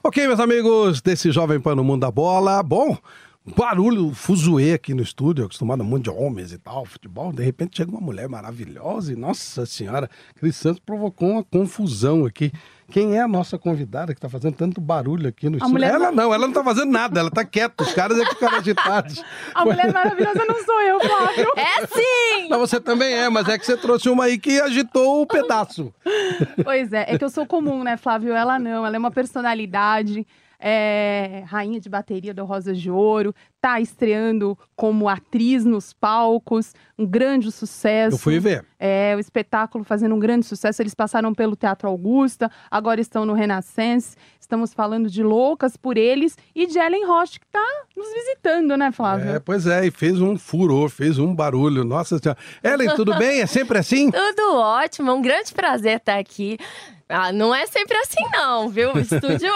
Ok, meus amigos desse Jovem Pan no Mundo da Bola. Bom, barulho, fuzuê aqui no estúdio, acostumado a um monte de homens e tal, futebol. De repente chega uma mulher maravilhosa e, nossa senhora, Cris Santos provocou uma confusão aqui. Quem é a nossa convidada que tá fazendo tanto barulho aqui no estúdio? Ela não tá fazendo nada, ela tá quieta, os caras é que ficaram agitados. Mulher maravilhosa não sou eu, Flávio. É sim! Não, você também é, mas é que você trouxe uma aí que agitou o pedaço. Pois é que eu sou comum, né, Flávio? Ela não, ela é uma personalidade, rainha de bateria do Rosa de Ouro, tá estreando como atriz nos palcos, um grande sucesso. Eu fui ver. O espetáculo fazendo um grande sucesso, eles passaram pelo Teatro Augusta, agora estão no Renascença. Estamos falando de Loucas por Eles e de Ellen Roche, que tá nos visitando, né, Flávio? Pois é, e fez um furor, fez um barulho. Nossa senhora. Ellen, tudo bem? É sempre assim? Tudo ótimo, um grande prazer estar aqui. Não é sempre assim não, viu? O estúdio...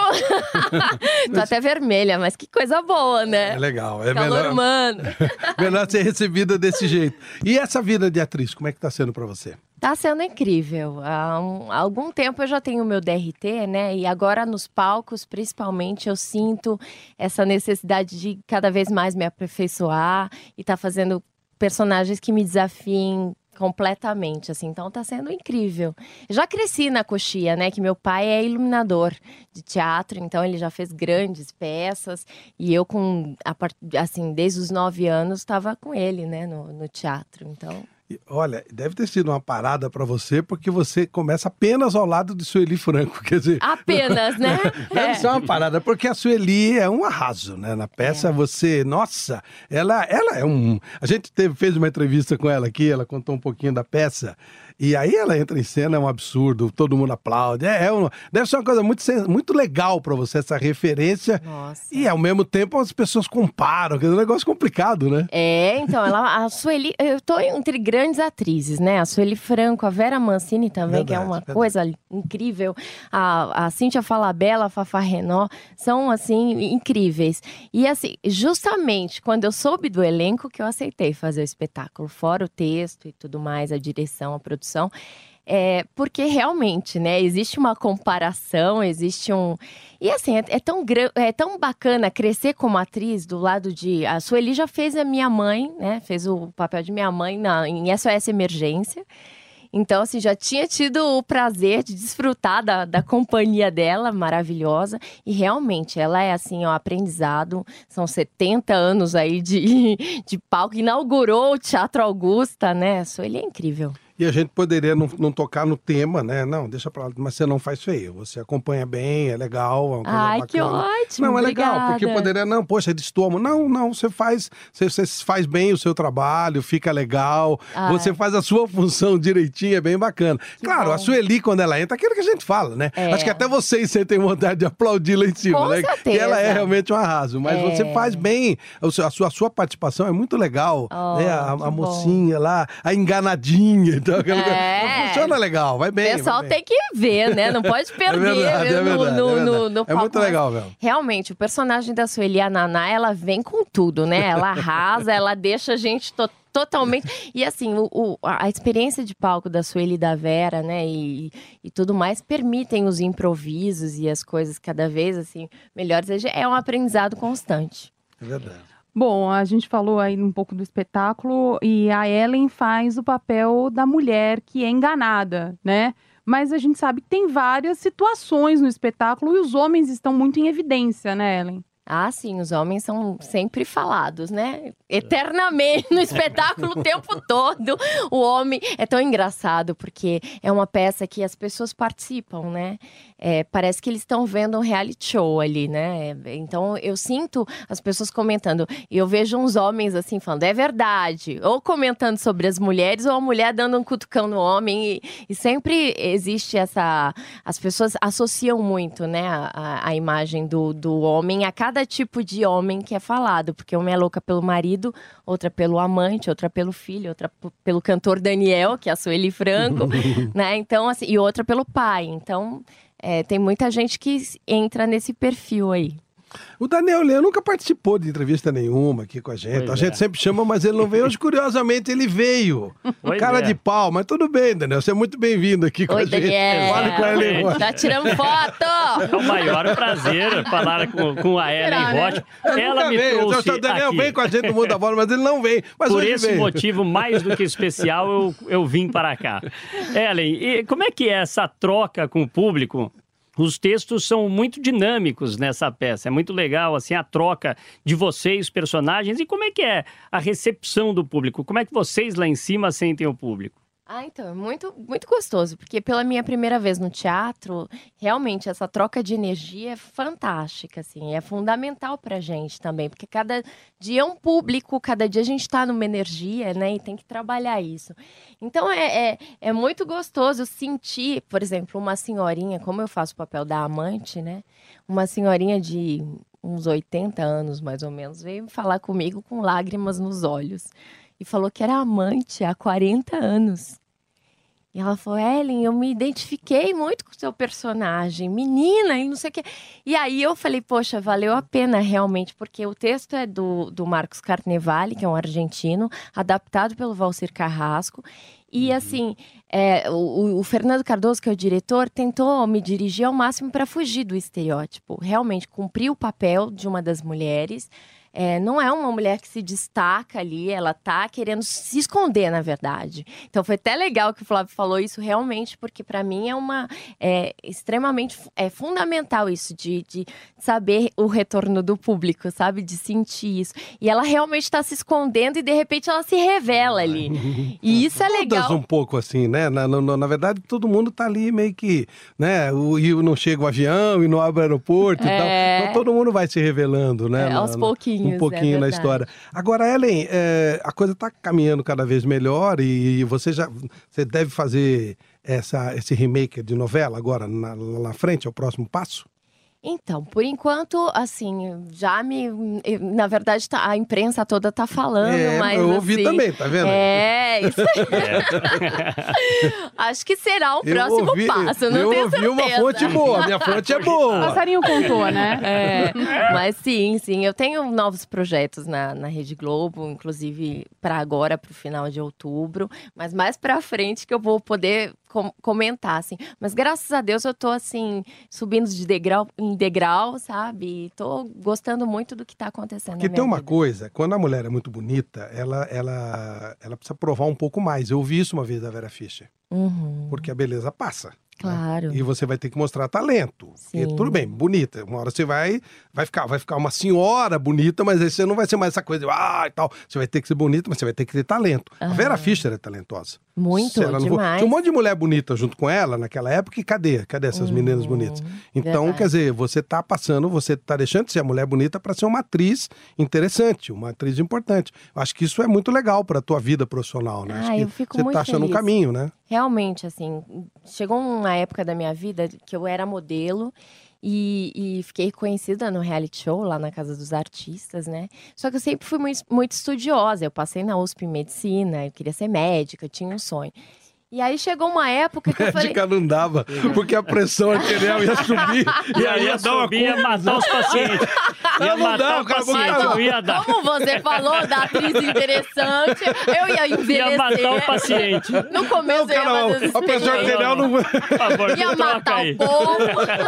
Tô até vermelha, mas que coisa boa, né? É legal. É calor melhor, humano. melhor ser recebida desse jeito. E essa vida de atriz, como é que tá sendo pra você? Tá sendo incrível. Há algum tempo eu já tenho o meu DRT, né? E agora nos palcos, principalmente, eu sinto essa necessidade de cada vez mais me aperfeiçoar e tá fazendo personagens que me desafiem completamente, assim, então tá sendo incrível. Já cresci na Coxia, né, que meu pai é iluminador de teatro, então ele já fez grandes peças, e eu desde os 9 anos estava com ele, né, no teatro, então... Olha, deve ter sido uma parada pra você, porque você começa apenas ao lado de Sueli Franco, quer dizer... Apenas, né? Deve ser uma parada, porque a Sueli é um arraso, né? Na peça, você... Nossa, ela é um... A gente fez uma entrevista com ela aqui, ela contou um pouquinho da peça, e aí ela entra em cena, é um absurdo, todo mundo aplaude. Deve ser uma coisa muito legal pra você, essa referência. Nossa. E, ao mesmo tempo, as pessoas comparam, que é um negócio complicado, né? Então, a Sueli... Eu tô entre grandes atrizes, né? A Sueli Franco, a Vera Mancini também, que é uma coisa incrível. A Cíntia Falabella, a Fafá Renó, são, assim, incríveis. E, assim, justamente quando eu soube do elenco que eu aceitei fazer o espetáculo, fora o texto e tudo mais, a direção, a produção, porque realmente, né, existe uma comparação, existe um... E assim, é tão bacana crescer como atriz do lado de... A Sueli já fez a minha mãe, né, fez o papel de minha mãe em SOS Emergência. Então, assim, já tinha tido o prazer de desfrutar da companhia dela, maravilhosa. E realmente, ela é, assim, um aprendizado. São 70 anos aí de palco. Inaugurou o Teatro Augusta, né? A Sueli é incrível. E a gente poderia não tocar no tema, né? Não, deixa pra lá, mas você não faz feio. Você acompanha bem, é legal, é uma coisa bacana. Que ótimo, não, é obrigada. legal, porque poderia, poxa, destoa. Não, você faz bem o seu trabalho, fica legal. Você faz a sua função direitinho, é bem bacana. Claro, a Sueli, quando ela entra, aquilo que a gente fala, né? Acho que até vocês sentem vontade de aplaudir lá em cima, com né? certeza. E ela é realmente um arraso, mas você faz bem, a sua participação é muito legal, né? A mocinha lá, a enganadinha, então, funciona legal, vai bem. O pessoal tem que ver, né? Não pode perder no palco. É muito legal, velho. Realmente, o personagem da Sueli, a Naná, ela vem com tudo, né? Ela arrasa, ela deixa a gente totalmente... E assim, a experiência de palco da Sueli e da Vera, né? E tudo mais, permitem os improvisos e as coisas cada vez, assim, melhores. É um aprendizado constante. É verdade. Bom, a gente falou aí um pouco do espetáculo e a Ellen faz o papel da mulher que é enganada, né? Mas a gente sabe que tem várias situações no espetáculo e os homens estão muito em evidência, né, Ellen? Sim, os homens são sempre falados, né? Eternamente, no espetáculo o tempo todo. O homem é tão engraçado, porque é uma peça que as pessoas participam, né? Parece que eles estão vendo um reality show ali, né? Então, eu sinto as pessoas comentando. E eu vejo uns homens, assim, falando, é verdade. Ou comentando sobre as mulheres, ou a mulher dando um cutucão no homem. E sempre existe essa... As pessoas associam muito, né? A imagem do homem a cada tipo de homem que é falado, porque uma é louca pelo marido, outra pelo amante, outra pelo filho, outra pelo cantor Daniel, que é a Sueli Franco, né? Então, assim, e outra pelo pai. Então, tem muita gente que entra nesse perfil aí. O Daniel Leão nunca participou de entrevista nenhuma aqui com a gente. Pois A gente sempre chama, mas ele não veio. Hoje, curiosamente, ele veio. Pois Cara é. de pau, mas tudo bem, Daniel. Você é muito bem-vindo aqui com Oi, a gente. Daniel. Fale com a Ellen Rocha. Tá tirando foto! É o maior prazer falar com a Ellen Será, né? Rocha. Ele Ela nunca me veio. trouxe O Daniel aqui. vem com a gente no Mundo da Bola, mas ele não vem. Mas Por hoje esse veio. motivo, mais do que especial, eu vim para cá. Ellen, e como é que é essa troca com o público? Os textos são muito dinâmicos nessa peça. É muito legal, assim, a troca de vocês, personagens. E como é que é a recepção do público? Como é que vocês lá em cima sentem o público? Então, é muito, muito gostoso, porque pela minha primeira vez no teatro, realmente essa troca de energia é fantástica, assim, é fundamental pra gente também, porque cada dia é um público, cada dia a gente tá numa energia, né, e tem que trabalhar isso. Então, é muito gostoso sentir, por exemplo, uma senhorinha, como eu faço o papel da amante, né, uma senhorinha de uns 80 anos, mais ou menos, veio falar comigo com lágrimas nos olhos. E falou que era amante há 40 anos. E ela falou, Ellen, eu me identifiquei muito com o seu personagem, menina, e não sei o quê. E aí eu falei, poxa, valeu a pena realmente, porque o texto é do Marcos Carnevale, que é um argentino, adaptado pelo Valcir Carrasco. E assim, o Fernando Cardoso, que é o diretor, tentou me dirigir ao máximo para fugir do estereótipo. Realmente, cumprir o papel de uma das mulheres. Não é uma mulher que se destaca ali, ela tá querendo se esconder, na verdade. Então foi até legal que o Flávio falou isso realmente, porque para mim é extremamente fundamental isso, de saber o retorno do público, sabe? De sentir isso. E ela realmente está se escondendo e de repente ela se revela ali. E isso é legal. Todas um pouco assim, né? Na verdade, todo mundo tá ali meio que, né? E não chega o avião e não abre o aeroporto e tal. Então todo mundo vai se revelando, né? Aos pouquinhos. Um pouquinho na história. Agora, Ellen, a coisa está caminhando cada vez melhor e você deve fazer esse remake de novela agora lá na frente, é o próximo passo? Então, por enquanto, assim, na verdade, a imprensa toda tá falando, mas eu ouvi assim, também, tá vendo? Isso aí. Acho que será o próximo passo, não tenho certeza. Eu ouvi uma fonte boa, minha fonte é boa. O passarinho contou, né? Mas sim, eu tenho novos projetos na Rede Globo, inclusive para agora, pro final de outubro, mas mais pra frente que eu vou poder comentar, assim. Mas graças a Deus eu tô, assim, subindo de degrau em degrau, sabe? E tô gostando muito do que tá acontecendo. Porque tem uma coisa, quando a mulher é muito bonita, ela precisa provar um pouco mais. Eu ouvi isso uma vez da Vera Fischer. Porque a beleza passa. Claro. Né? E você vai ter que mostrar talento. Sim. E tudo bem, bonita. Uma hora você vai ficar uma senhora bonita, mas aí você não vai ser mais essa coisa de e tal. Você vai ter que ser bonita, mas você vai ter que ter talento. A Vera Fischer é talentosa. Muito, demais. Tinha um monte de mulher bonita junto com ela naquela época e cadê essas meninas bonitas? Então, verdade. quer dizer, você tá deixando de ser a mulher bonita para ser uma atriz interessante, uma atriz importante. Eu acho que isso é muito legal para a tua vida profissional, né? Acho que eu fico você muito tá achando um feliz. caminho, né? Realmente, assim, chegou uma época da minha vida que eu era modelo e fiquei conhecida no reality show lá na Casa dos Artistas, né? Só que eu sempre fui muito estudiosa. Eu passei na USP em Medicina, eu queria ser médica, eu tinha um sonho. E aí chegou uma época que eu falei... Médica não dava, porque a pressão arterial ia subir e aí ia dar uma ia matar os pacientes. Ia Não dá, matar o o cara paciente, não ia dar. Como você falou da atriz interessante, eu ia envelhecer. Ia matar o paciente. No começo Não, cara, eu ia a pressão arterial não... Por favor, ia me troca matar aí. o povo.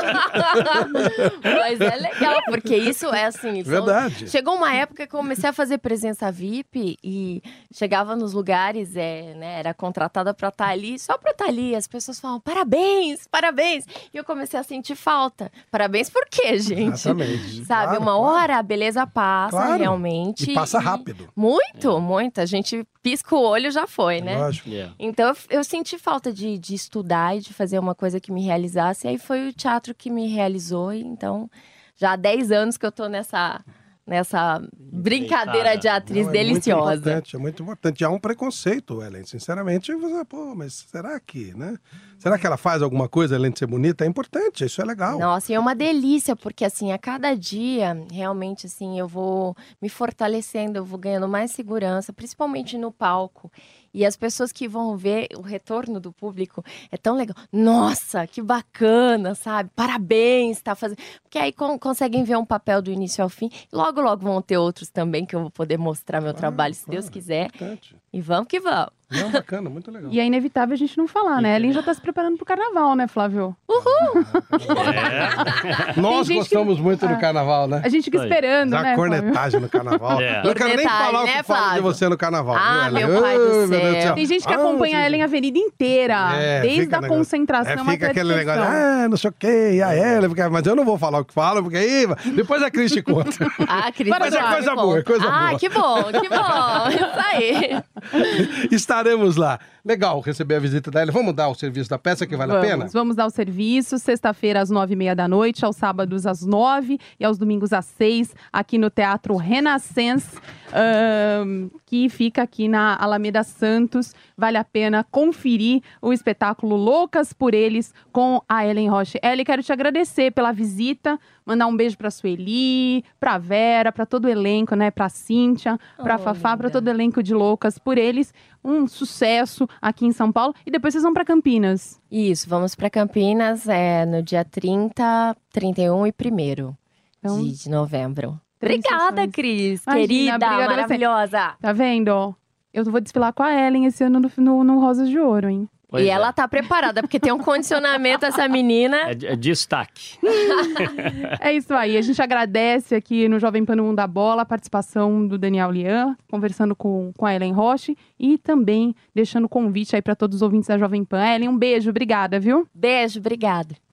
Mas é legal, porque isso é assim... Verdade. Chegou uma época que eu comecei a fazer presença VIP e chegava nos lugares, né, era contratada pra estar ali, só pra estar ali. As pessoas falavam, parabéns, parabéns. E eu comecei a sentir falta. Parabéns por quê, gente? Exatamente. Sabe, Claro, uma claro. hora a beleza passa, Claro. realmente. E passa rápido. Muito, muito. A gente pisca o olho, já foi, né? Lógico. Então, eu senti falta de estudar e de fazer uma coisa que me realizasse. E aí foi o teatro que me realizou. E então, já há 10 anos que eu tô nessa brincadeira de atriz Não, deliciosa. É muito importante. Há um preconceito, Ellen. Sinceramente, você, mas será que, né? Será que ela faz alguma coisa além de ser bonita? É importante, isso é legal. Nossa, e é uma delícia, porque assim, a cada dia, realmente, assim, eu vou me fortalecendo, eu vou ganhando mais segurança, principalmente no palco. E as pessoas que vão ver o retorno do público é tão legal. Nossa, que bacana, sabe? Parabéns, tá fazendo. Porque aí conseguem ver um papel do início ao fim. Logo, logo vão ter outros também que eu vou poder mostrar meu trabalho, se Deus quiser. Importante. E vamos que vamos. Não, bacana, muito legal. E é inevitável a gente não falar, né? A Ellen já tá se preparando pro carnaval, né, Flávio? Nós Tem gente gostamos muito do carnaval, né? A gente fica esperando, Da né, Flávio? cornetagem no carnaval. Não quero nem Cornetagem, falar o né, que falam de Flávio? você no carnaval. Ah, viu, Ellen? meu pai do Ai, meu Deus céu. Tem gente que acompanha a Ellen a avenida inteira, desde a negócio- concentração fica até a aquele negócio, dispersão. não sei o quê, a Ellen, mas eu não vou falar o que fala, porque aí depois a Cris te conta. Ah, Cris, Mas é já me coisa conta. boa, é coisa boa. Que bom, que bom. Isso aí. Estaremos lá. Legal receber a visita da Ellen. Vamos dar o serviço da peça que vale a pena? Vamos dar o serviço, sexta-feira às 9h30 da noite, aos sábados às 9 e aos domingos às 6, aqui no Teatro Renaissance, que fica aqui na Alameda Santos. Vale a pena conferir o espetáculo Loucas por Eles com a Ellen Roche. Ellen, quero te agradecer pela visita, mandar um beijo pra Sueli, pra Vera, pra todo o elenco, né? Pra Cíntia, pra Fafá, pra todo o elenco de Loucas por Eles. Um sucesso aqui em São Paulo. E depois vocês vão pra Campinas. Isso, vamos para Campinas no dia 30, 31 e 1º Então, de novembro. tem Obrigada, sessões. Cris. Imagina, Querida, obrigada a você. maravilhosa. Tá vendo? Eu vou desfilar com a Ellen esse ano no Rosas de Ouro, hein? Pois E é. ela tá preparada, porque tem um condicionamento essa menina. É destaque. É isso aí. A gente agradece aqui no Jovem Pan no Mundo da Bola a participação do Daniel Lian, conversando com a Ellen Roche e também deixando o convite aí para todos os ouvintes da Jovem Pan. Ellen, um beijo, obrigada, viu? Beijo, obrigada.